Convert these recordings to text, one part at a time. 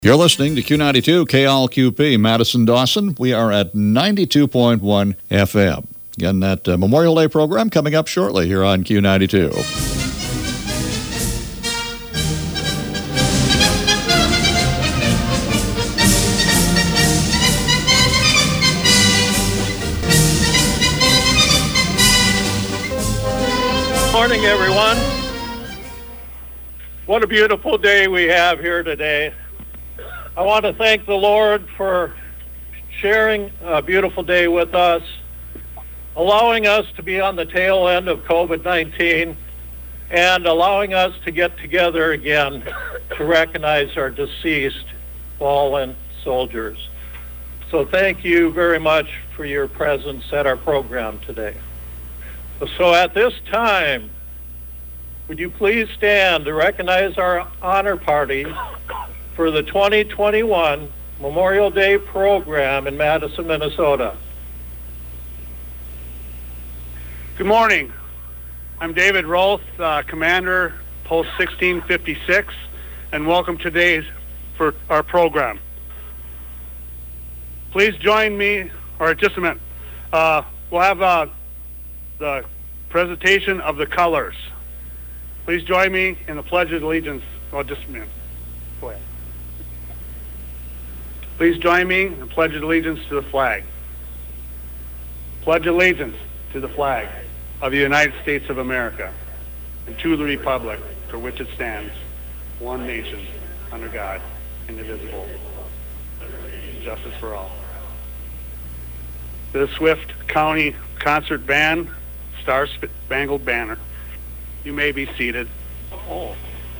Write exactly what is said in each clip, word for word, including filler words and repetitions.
You're listening to Q ninety-two K L Q P, Madison Dawson. We are at ninety-two point one F M. Again, that uh, Memorial Day program coming up shortly here on Q ninety-two. Morning, everyone. What a beautiful day we have here today. I want to thank the Lord for sharing a beautiful day with us, allowing us to be on the tail end of COVID nineteen, and allowing us to get together again to recognize our deceased fallen soldiers. So thank you very much for your presence at our program today. So at this time, would you please stand to recognize our honor party for the twenty twenty-one Memorial Day program in Madison, Minnesota. Good morning. I'm David Roth, uh, Commander, Post sixteen fifty-six, and welcome today for our program. Please join me, or just a minute, uh, we'll have uh, the presentation of the colors. Please join me in the Pledge of Allegiance. Oh, just a minute. Go ahead. Please join me in the Pledge of Allegiance to the flag. Pledge allegiance to the flag of the United States of America and to the republic for which it stands, one nation, under God, indivisible, justice for all. The Swift County Concert Band, Star Spangled Banner. You may be seated. Oh.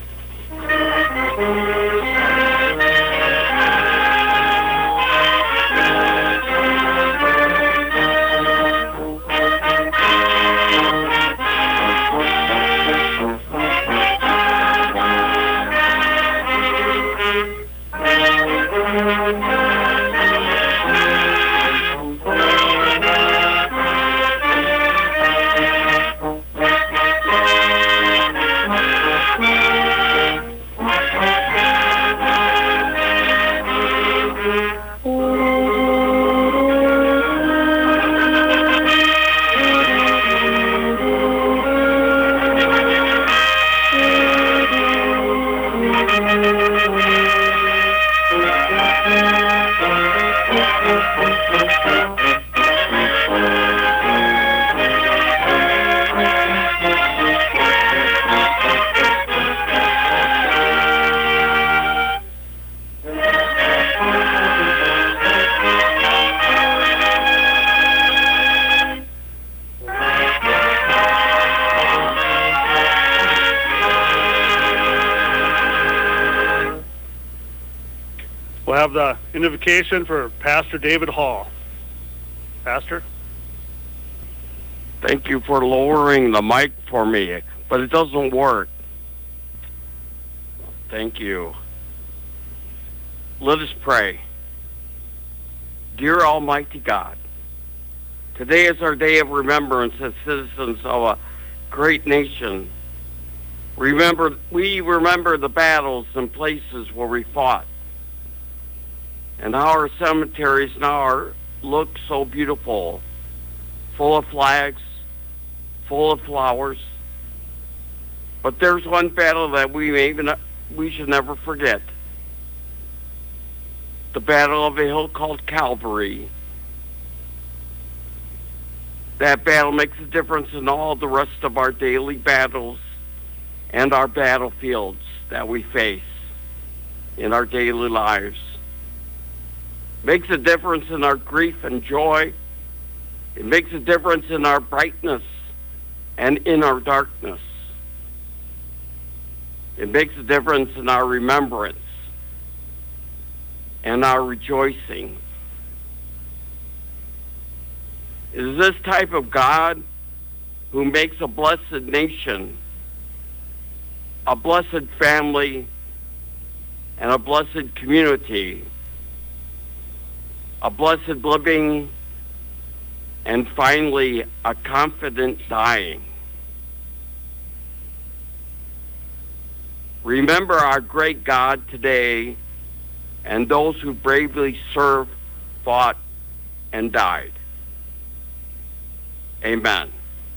We'll have the invocation for Pastor David Hall. Pastor? Thank you for lowering the mic for me, but it doesn't work. Thank you. Let us pray. Dear Almighty God, today is our day of remembrance as citizens of a great nation. Remember, we remember the battles and places where we fought, and how our cemeteries now are, look so beautiful, full of flags, full of flowers. But there's one battle that we may even, we should never forget. The battle of a hill called Calvary. That battle makes a difference in all the rest of our daily battles and our battlefields that we face in our daily lives. Makes a difference in our grief and joy. It makes a difference in our brightness and in our darkness. It makes a difference in our remembrance and our rejoicing. It is this type of God who makes a blessed nation, a blessed family, and a blessed community, a blessed living, and finally, a confident dying. Remember our great God today and those who bravely served, fought, and died. Amen.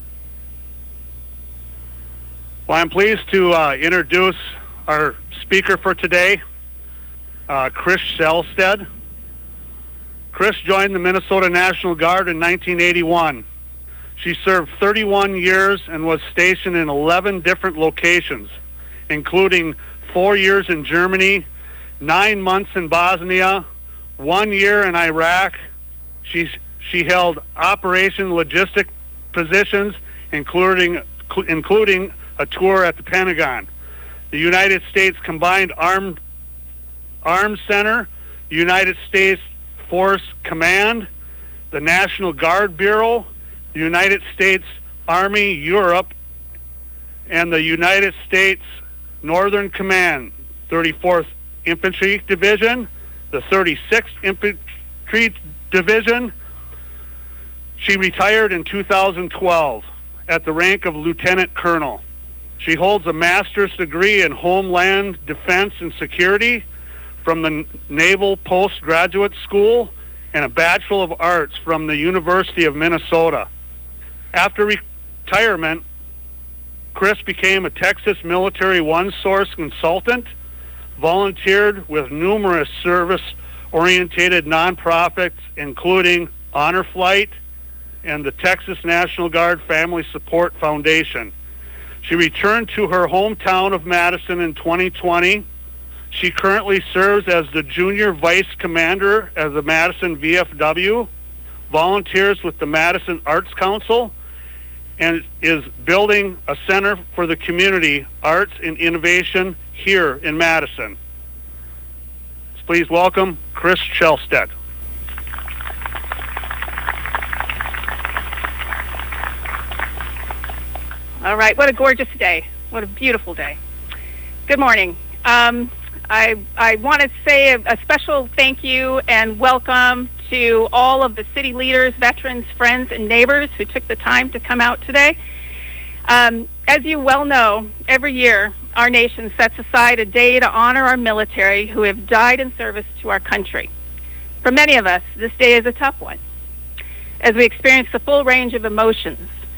Well, I'm pleased to uh, introduce our speaker for today, uh, Chris Kjellstad. Chris joined the Minnesota National Guard in nineteen eighty-one. She served thirty-one years and was stationed in eleven different locations, including four years in Germany, nine months in Bosnia, one year in Iraq. She, she held operation logistic positions, including, including a tour at the Pentagon, the United States Combined Armed Arms Center, the United States Force Command, the National Guard Bureau, the United States Army Europe, and the United States Northern Command, thirty-fourth Infantry Division, the thirty-sixth Infantry Division. She retired in two thousand twelve at the rank of Lieutenant Colonel. She holds a master's degree in Homeland Defense and Security from the Naval Postgraduate School and a Bachelor of Arts from the University of Minnesota. After retirement, Chris became a Texas Military One-Source consultant, volunteered with numerous service-oriented nonprofits, including Honor Flight and the Texas National Guard Family Support Foundation. She returned to her hometown of Madison in twenty twenty. She currently serves as the Junior Vice Commander of the Madison V F W, volunteers with the Madison Arts Council, and is building a center for the community, arts, and innovation here in Madison. Please welcome Chris Kjellstad. All right, what a gorgeous day. What a beautiful day. Good morning. Um, I, I want to say a, a special thank you and welcome to all of the city leaders, veterans, friends, and neighbors who took the time to come out today. Um, as you well know, every year our nation sets aside a day to honor our military who have died in service to our country. For many of us, this day is a tough one, as we experience the full range of emotions,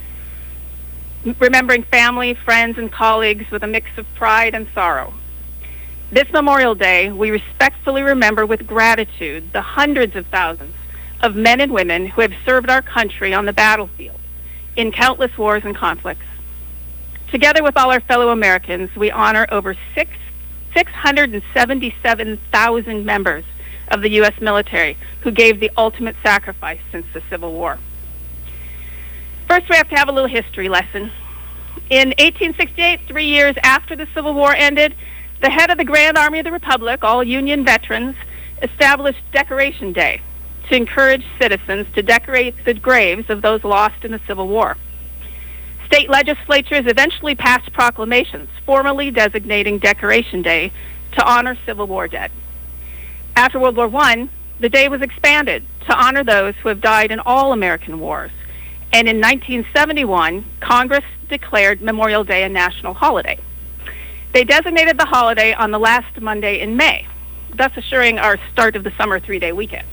remembering family, friends, and colleagues with a mix of pride and sorrow. This Memorial Day, we respectfully remember with gratitude the hundreds of thousands of men and women who have served our country on the battlefield in countless wars and conflicts. Together with all our fellow Americans, we honor over six, six hundred seventy-seven thousand members of the U S military who gave the ultimate sacrifice since the Civil War. First, we have to have a little history lesson. In eighteen sixty-eight, three years after the Civil War ended, the head of the Grand Army of the Republic, all Union veterans, established Decoration Day to encourage citizens to decorate the graves of those lost in the Civil War. State legislatures eventually passed proclamations formally designating Decoration Day to honor Civil War dead. After World War One, the day was expanded to honor those who have died in all American wars. And in nineteen seventy-one, Congress declared Memorial Day a national holiday. They designated the holiday on the last Monday in May, thus assuring our start of the summer three-day weekend.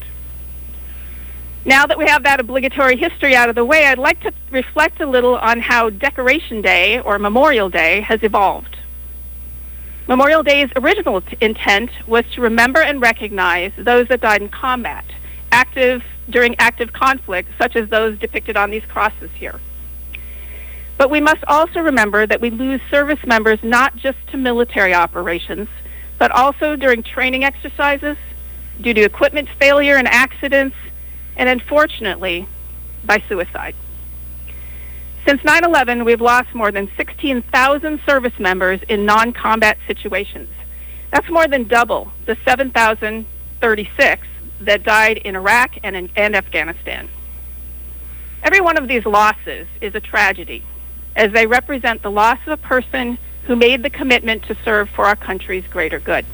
Now that we have that obligatory history out of the way, I'd like to reflect a little on how Decoration Day, or Memorial Day, has evolved. Memorial Day's original t- intent was to remember and recognize those that died in combat, active during active conflict, such as those depicted on these crosses here. But we must also remember that we lose service members not just to military operations, but also during training exercises, due to equipment failure and accidents, and unfortunately, by suicide. Since nine eleven, we've lost more than sixteen thousand service members in non-combat situations. That's more than double the seven thousand thirty-six that died in Iraq and, in, and Afghanistan. Every one of these losses is a tragedy, as they represent the loss of a person who made the commitment to serve for our country's greater good.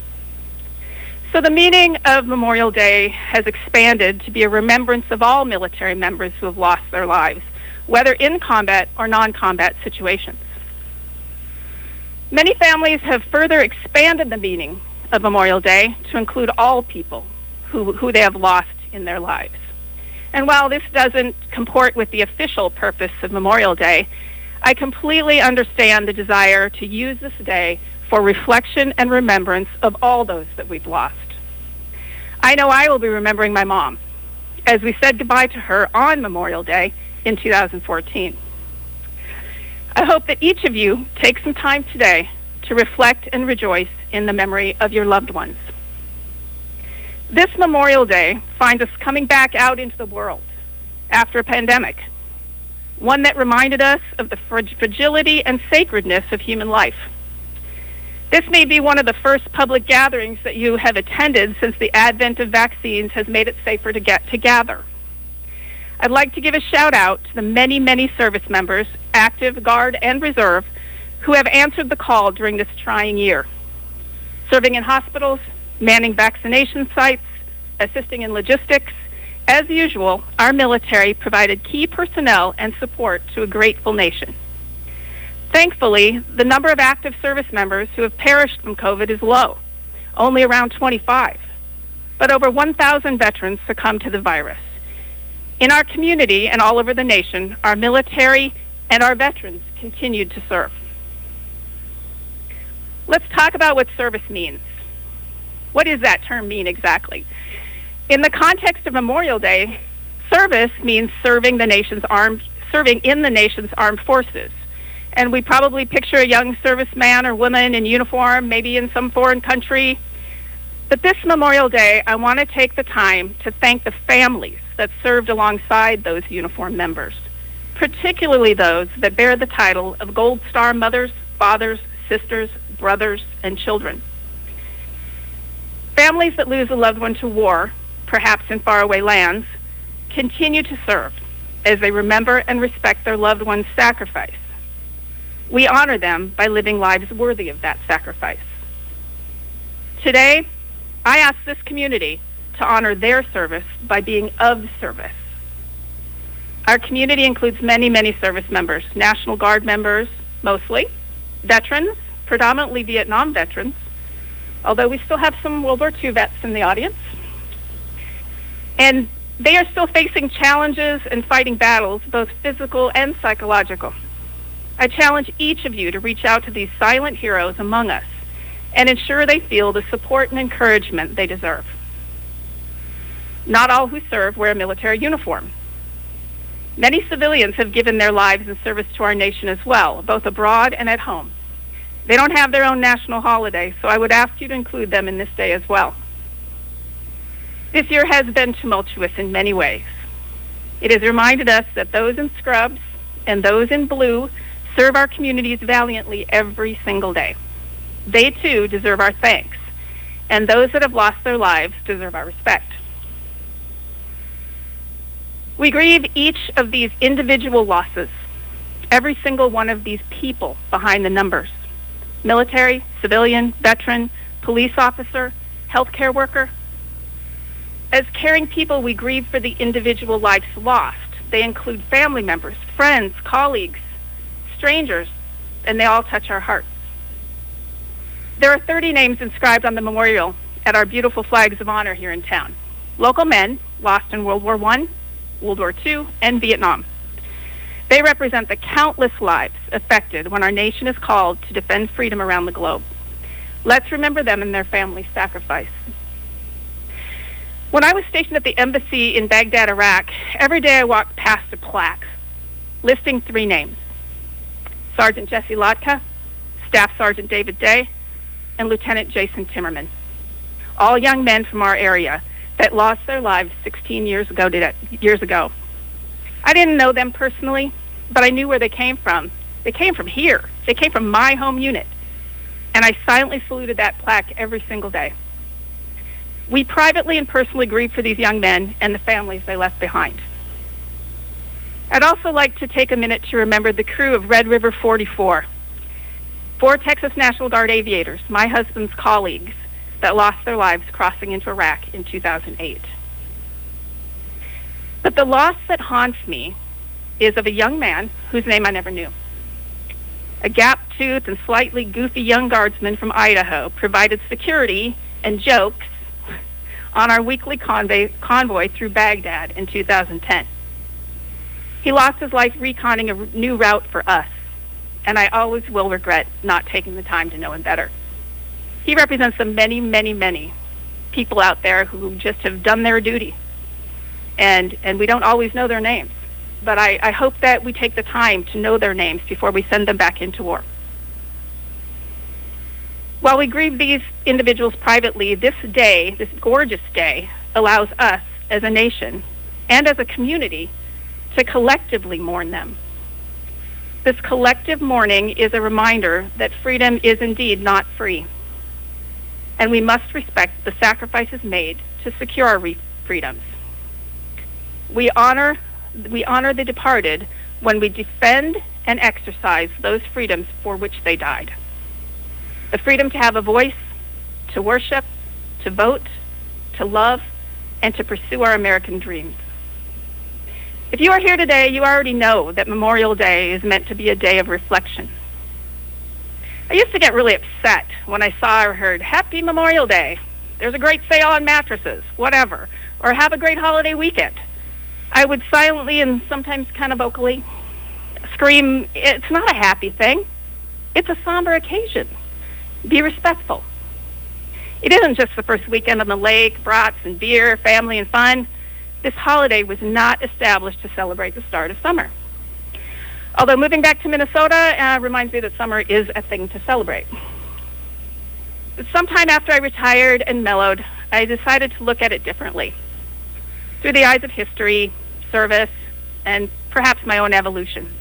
So the meaning of Memorial Day has expanded to be a remembrance of all military members who have lost their lives, whether in combat or non-combat situations. Many families have further expanded the meaning of Memorial Day to include all people who, who they have lost in their lives. And while this doesn't comport with the official purpose of Memorial Day, I completely understand the desire to use this day for reflection and remembrance of all those that we've lost. I know I will be remembering my mom as we said goodbye to her on Memorial Day in two thousand fourteen. I hope that each of you take some time today to reflect and rejoice in the memory of your loved ones. This Memorial Day finds us coming back out into the world after a pandemic, one that reminded us of the fragility and sacredness of human life. This may be one of the first public gatherings that you have attended since the advent of vaccines has made it safer to get to gather. I'd like to give a shout out to the many, many service members, active, Guard, and Reserve, who have answered the call during this trying year, serving in hospitals, manning vaccination sites, assisting in logistics. As usual, our military provided key personnel and support to a grateful nation. Thankfully, the number of active service members who have perished from COVID is low, only around twenty-five. But over one thousand veterans succumbed to the virus. In our community and all over the nation, our military and our veterans continued to serve. Let's talk about what service means. What does that term mean exactly? In the context of Memorial Day, service means serving the nation's armed, serving in the nation's armed forces. And we probably picture a young serviceman or woman in uniform, maybe in some foreign country. But this Memorial Day, I want to take the time to thank the families that served alongside those uniformed members, particularly those that bear the title of Gold Star mothers, fathers, sisters, brothers, and children. Families that lose a loved one to war, perhaps in faraway lands, continue to serve as they remember and respect their loved one's sacrifice. We honor them by living lives worthy of that sacrifice. Today, I ask this community to honor their service by being of service. Our community includes many, many service members, National Guard members mostly, veterans, predominantly Vietnam veterans, although we still have some World War Two vets in the audience. And they are still facing challenges and fighting battles, both physical and psychological. I challenge each of you to reach out to these silent heroes among us and ensure they feel the support and encouragement they deserve. Not all who serve wear a military uniform. Many civilians have given their lives in service to our nation as well, both abroad and at home. They don't have their own national holiday, so I would ask you to include them in this day as well. This year has been tumultuous in many ways. It has reminded us that those in scrubs and those in blue serve our communities valiantly every single day. They too deserve our thanks, and those that have lost their lives deserve our respect. We grieve each of these individual losses, every single one of these people behind the numbers: military, civilian, veteran, police officer, healthcare worker. As caring people, we grieve for the individual lives lost. They include family members, friends, colleagues, strangers, and they all touch our hearts. There are thirty names inscribed on the memorial at our beautiful flags of honor here in town. Local men lost in World War One, World War Two, and Vietnam. They represent the countless lives affected when our nation is called to defend freedom around the globe. Let's remember them and their families' sacrifice. When I was stationed at the embassy in Baghdad, Iraq, every day I walked past a plaque listing three names: Sergeant Jesse Lotka, Staff Sergeant David Day, and Lieutenant Jason Timmerman. All young men from our area that lost their lives sixteen years ago. Years ago. I didn't know them personally, but I knew where they came from. They came from here. They came from my home unit. And I silently saluted that plaque every single day. We privately and personally grieve for these young men and the families they left behind. I'd also like to take a minute to remember the crew of Red River forty-four, four Texas National Guard aviators, my husband's colleagues, that lost their lives crossing into Iraq in two thousand eight. But the loss that haunts me is of a young man whose name I never knew. A gap-toothed and slightly goofy young guardsman from Idaho provided security and jokes on our weekly convoy, convoy through Baghdad in two thousand ten. He lost his life reconning a new route for us, and I always will regret not taking the time to know him better. He represents the many, many, many people out there who just have done their duty, and, and we don't always know their names. But I, I hope that we take the time to know their names before we send them back into war. While we grieve these individuals privately, this day, this gorgeous day, allows us as a nation and as a community to collectively mourn them. This collective mourning is a reminder that freedom is indeed not free, and we must respect the sacrifices made to secure our re- freedoms. We honor, we honor the departed when we defend and exercise those freedoms for which they died. The freedom to have a voice, to worship, to vote, to love, and to pursue our American dreams. If you are here today, you already know that Memorial Day is meant to be a day of reflection. I used to get really upset when I saw or heard, "Happy Memorial Day. There's a great sale on mattresses," whatever, or "Have a great holiday weekend." I would silently and sometimes kind of vocally scream, "It's not a happy thing. It's a somber occasion. Be respectful." It isn't just the first weekend on the lake, brats and beer, family and fun. This holiday was not established to celebrate the start of summer. Although moving back to Minnesota uh, reminds me that summer is a thing to celebrate. Sometime after I retired and mellowed, I decided to look at it differently, through the eyes of history, service, and perhaps my own evolution.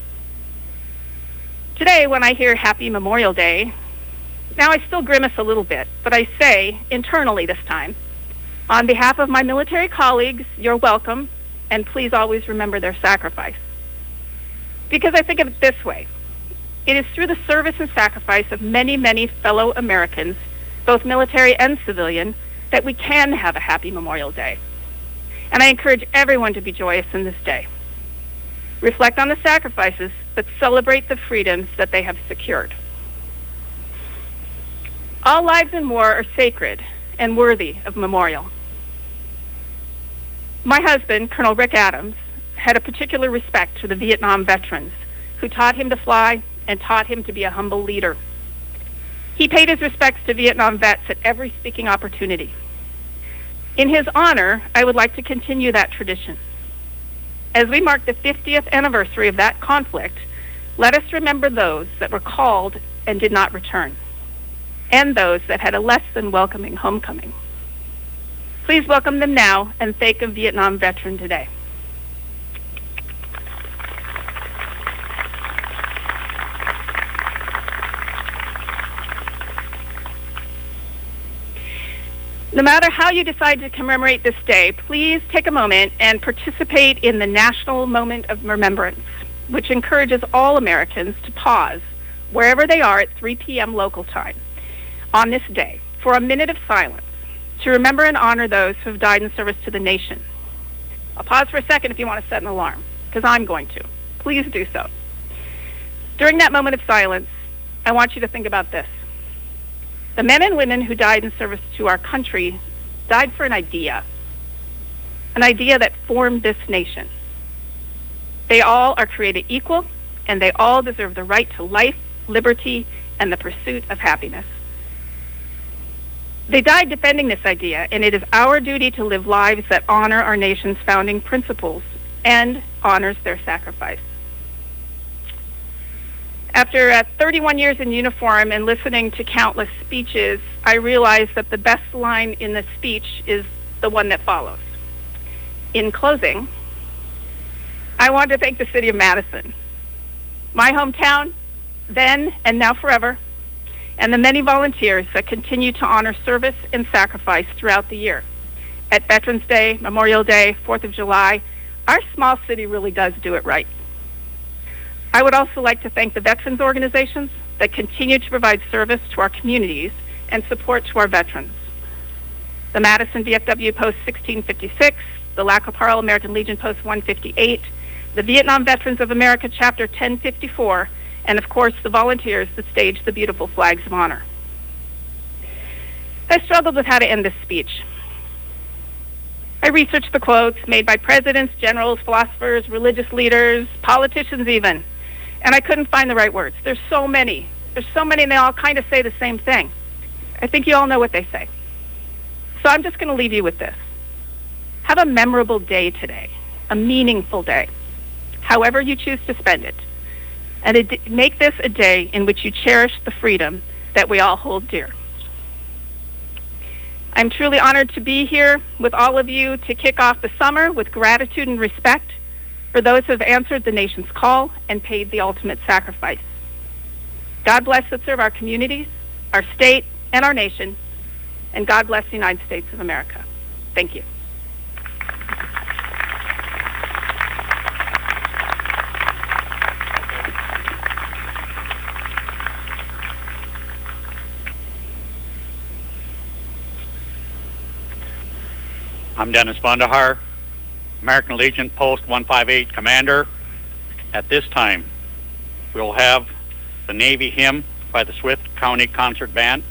Today, when I hear Happy Memorial Day, now I still grimace a little bit, but I say, internally this time, on behalf of my military colleagues, you're welcome, and please always remember their sacrifice. Because I think of it this way. It is through the service and sacrifice of many, many fellow Americans, both military and civilian, that we can have a happy Memorial Day. And I encourage everyone to be joyous in this day. Reflect on the sacrifices, but celebrate the freedoms that they have secured. All lives in war are sacred and worthy of memorial. My husband, Colonel Rick Adams, had a particular respect to the Vietnam veterans who taught him to fly and taught him to be a humble leader. He paid his respects to Vietnam vets at every speaking opportunity. In his honor, I would like to continue that tradition. As we mark the fiftieth anniversary of that conflict, let us remember those that were called and did not return, and those that had a less than welcoming homecoming. Please welcome them now and thank a Vietnam veteran today. No matter how you decide to commemorate this day, please take a moment and participate in the National Moment of Remembrance, which encourages all Americans to pause wherever they are at three p.m. local time on this day for a minute of silence to remember and honor those who have died in service to the nation. I'll pause for a second if you want to set an alarm, because I'm going to. Please do so. During that moment of silence, I want you to think about this. The men and women who died in service to our country died for an idea, an idea that formed this nation. They all are created equal, and they all deserve the right to life, liberty, and the pursuit of happiness. They died defending this idea, and it is our duty to live lives that honor our nation's founding principles and honors their sacrifice. After uh, thirty-one years in uniform and listening to countless speeches, I realized that the best line in the speech is the one that follows. In closing, I want to thank the city of Madison, my hometown, then and now forever, and the many volunteers that continue to honor service and sacrifice throughout the year. At Veterans Day, Memorial Day, fourth of July, our small city really does do it right. I would also like to thank the veterans organizations that continue to provide service to our communities and support to our veterans. The Madison V F W Post sixteen fifty-six, the Lac qui Parle American Legion Post one fifty-eight, the Vietnam Veterans of America Chapter ten fifty-four, and of course the volunteers that stage the beautiful flags of honor. I struggled with how to end this speech. I researched the quotes made by presidents, generals, philosophers, religious leaders, politicians even, and I couldn't find the right words. There's so many. There's so many, and they all kind of say the same thing. I think you all know what they say. So I'm just going to leave you with this. Have a memorable day today, a meaningful day, however you choose to spend it, and a d- make this a day in which you cherish the freedom that we all hold dear. I'm truly honored to be here with all of you to kick off the summer with gratitude and respect for those who have answered the nation's call and paid the ultimate sacrifice. God bless that serve our communities, our state, and our nation, and God bless the United States of America. Thank you. I'm Dennis Bondahar, American Legion Post one fifty-eight Commander. At this time, we'll have the Navy Hymn by the Swift County Concert Band.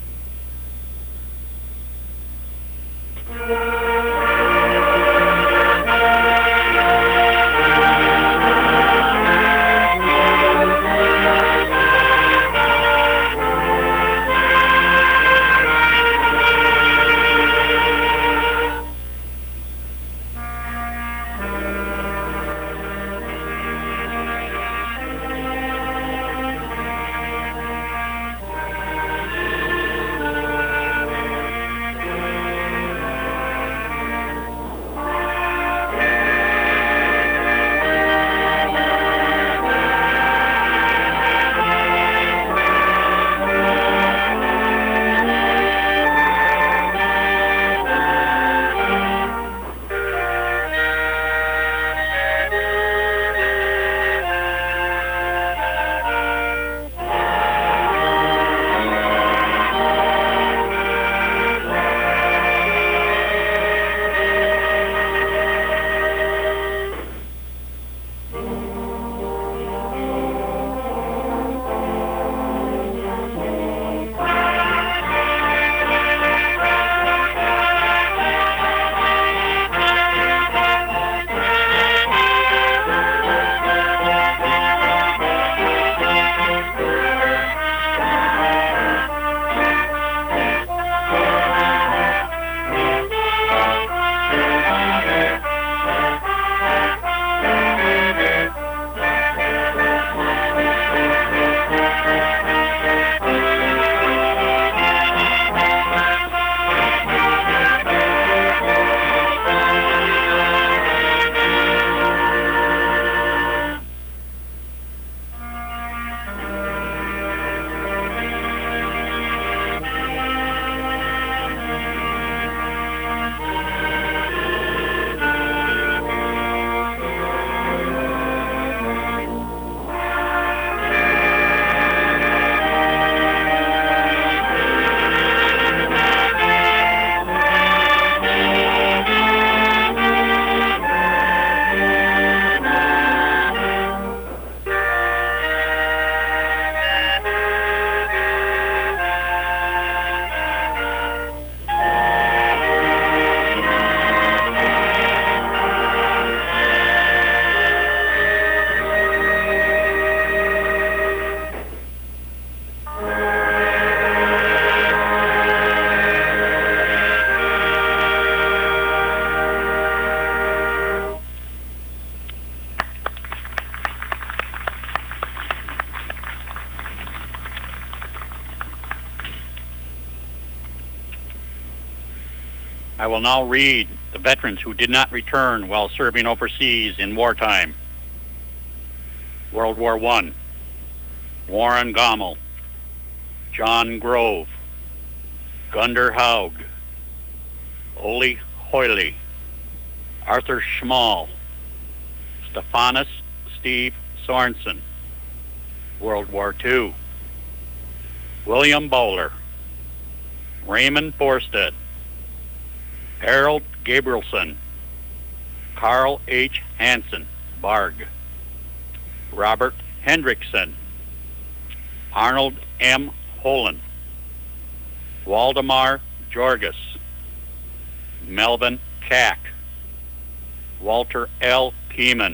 I will now read the veterans who did not return while serving overseas in wartime. World War One, Warren Gommel, John Grove, Gunder Haug, Ole Hoyle, Arthur Schmall, Stephanus Steve Sorensen. World War Two, William Bowler, Raymond Forsted, Harold Gabrielson, Carl H. Hansen, Barg, Robert Hendrickson, Arnold M. Holland, Waldemar Jorgis, Melvin Cack, Walter L. Keeman,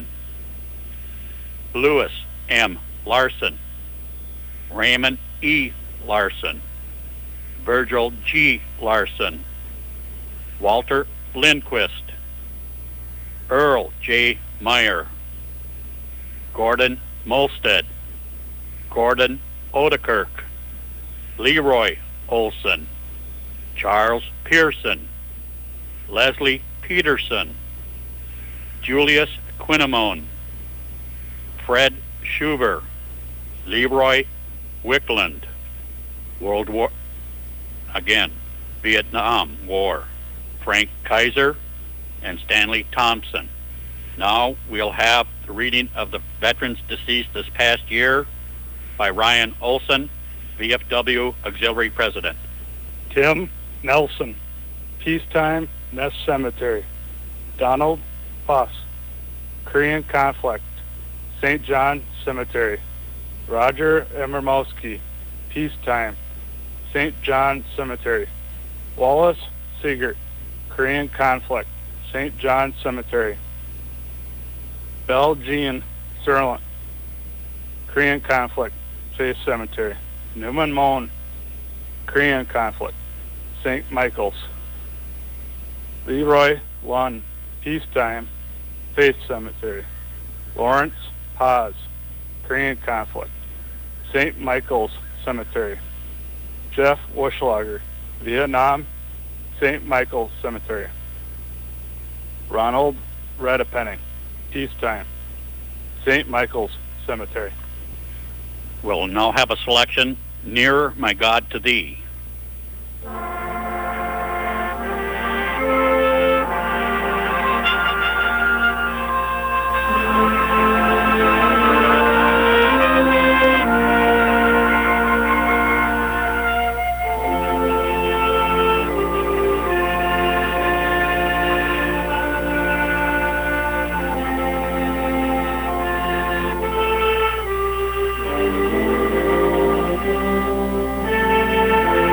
Lewis M. Larson, Raymond E. Larson, Virgil G. Larson, Walter Lindquist, Earl J. Meyer, Gordon Molstead, Gordon Odekirk, Leroy Olson, Charles Pearson, Leslie Peterson, Julius Quinamone, Fred Schuber, Leroy Wickland, World War, again, Vietnam War, Frank Kaiser, and Stanley Thompson. Now we'll have the reading of the veterans deceased this past year by Ryan Olson, V F W Auxiliary President. Tim Nelson, Peacetime, Nest Cemetery. Donald Puss, Korean Conflict, Saint John Cemetery. Roger Emermowski, Peacetime, Saint John Cemetery. Wallace Siegert, Korean Conflict, Saint John Cemetery. Belle Jean Serlant, Korean Conflict, Faith Cemetery. Newman Moan, Korean Conflict, Saint Michael's. Leroy Lund, Peacetime, Faith Cemetery. Lawrence Paz, Korean Conflict, Saint Michael's Cemetery. Jeff Wuschlager, Vietnam, Saint Michael's Cemetery. Ronald Redepenning, Peacetime, Saint Michael's Cemetery. We'll now have a selection, Nearer My God to Thee. Thank you.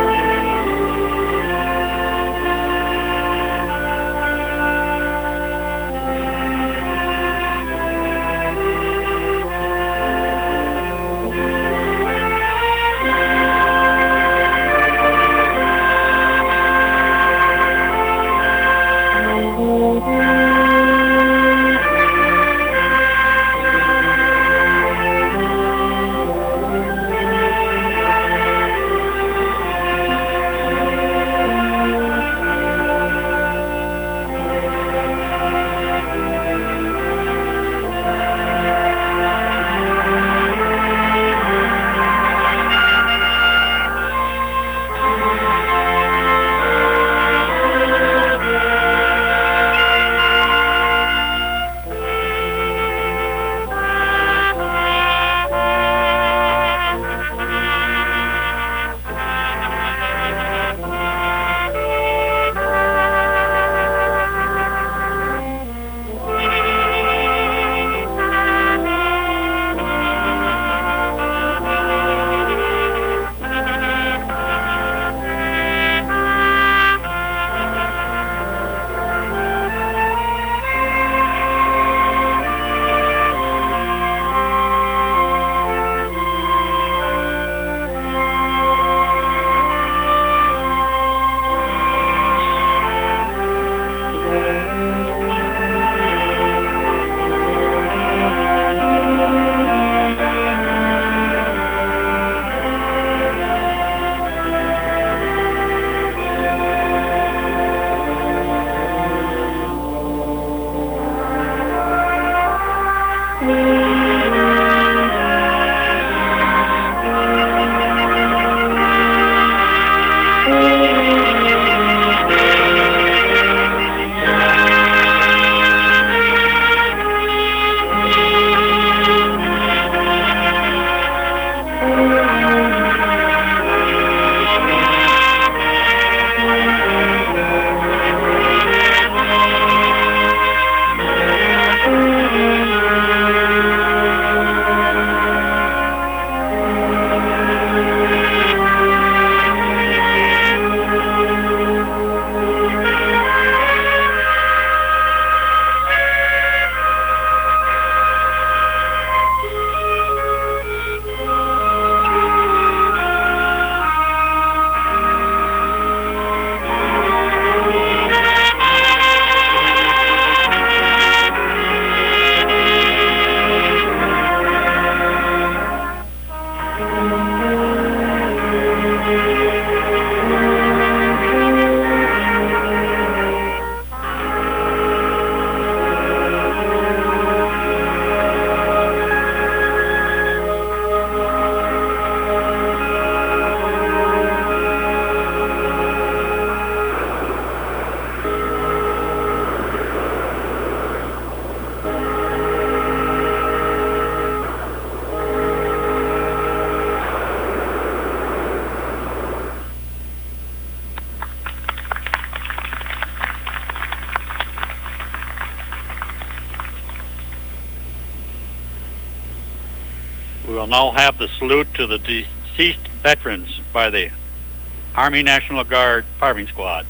We will now have the salute to the deceased veterans by the Army National Guard Firing Squad.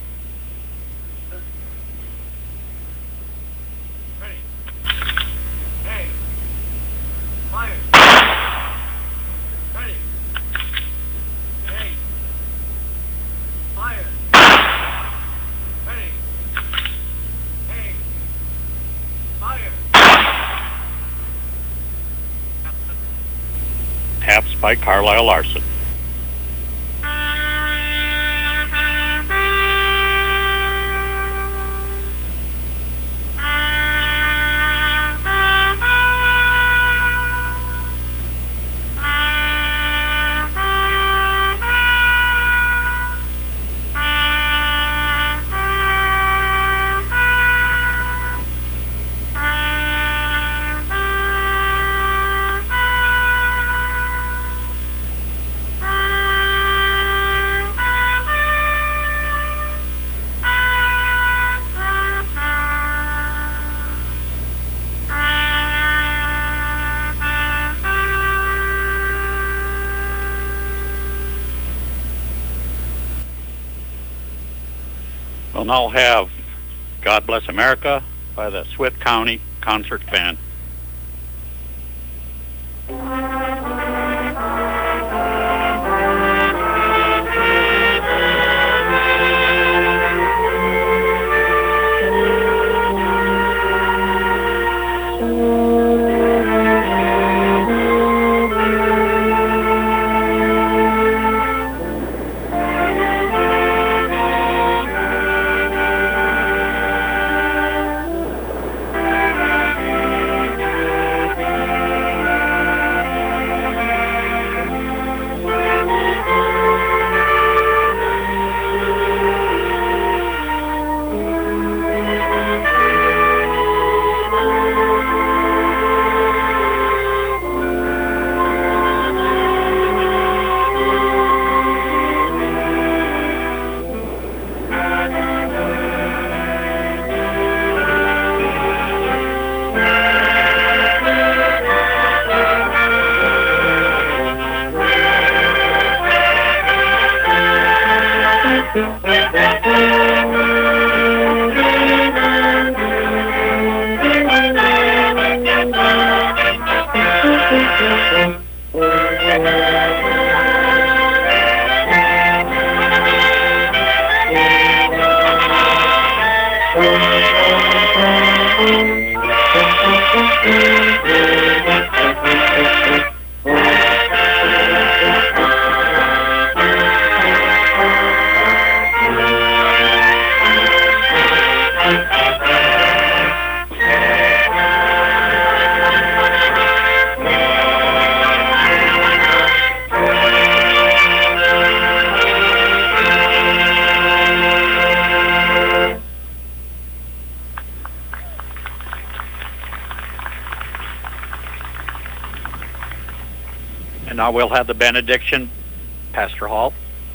Ready. Hey. Fire. Ready. Hey. Fire. Ready. Hey. Fire. Taps by Carlisle Larson. We'll now have God Bless America by the Swift County Concert Band. And now we'll have the benediction, Pastor Hall.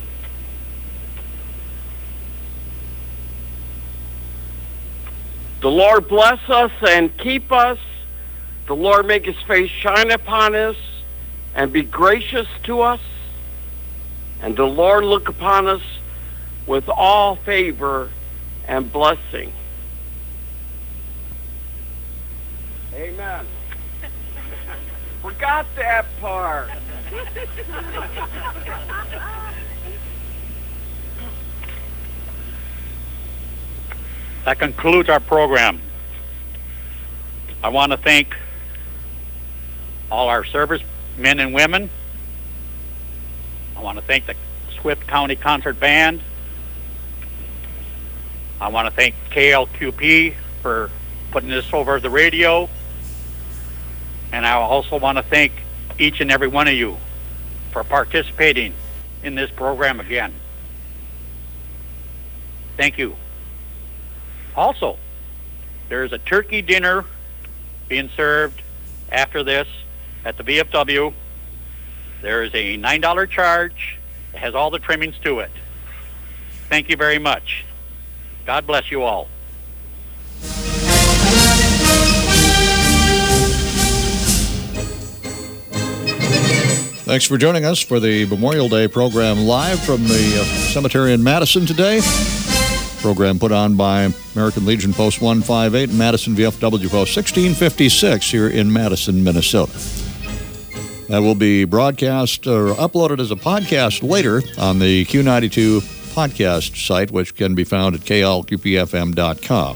The Lord bless us and keep us. The Lord make his face shine upon us and be gracious to us. And the Lord look upon us with all favor and blessing. Amen. Forgot that part. That concludes our program. I want to thank all our service men and women. I want to thank the Swift County Concert Band. I want to thank K L Q P for putting this over the radio. And I also want to thank each and every one of you for participating in this program again. Thank you. Also, there's a turkey dinner being served after this at the V F W. There is a nine dollar charge. It has all the trimmings to it. Thank you very much. God bless you all. Thanks for joining us for the Memorial Day program live from the uh, cemetery in Madison today. Program put on by American Legion Post one five eight and Madison V F W Post sixteen fifty-six here in Madison, Minnesota. That will be broadcast or uploaded as a podcast later on the Q ninety-two podcast site, which can be found at K L Q P F M dot com.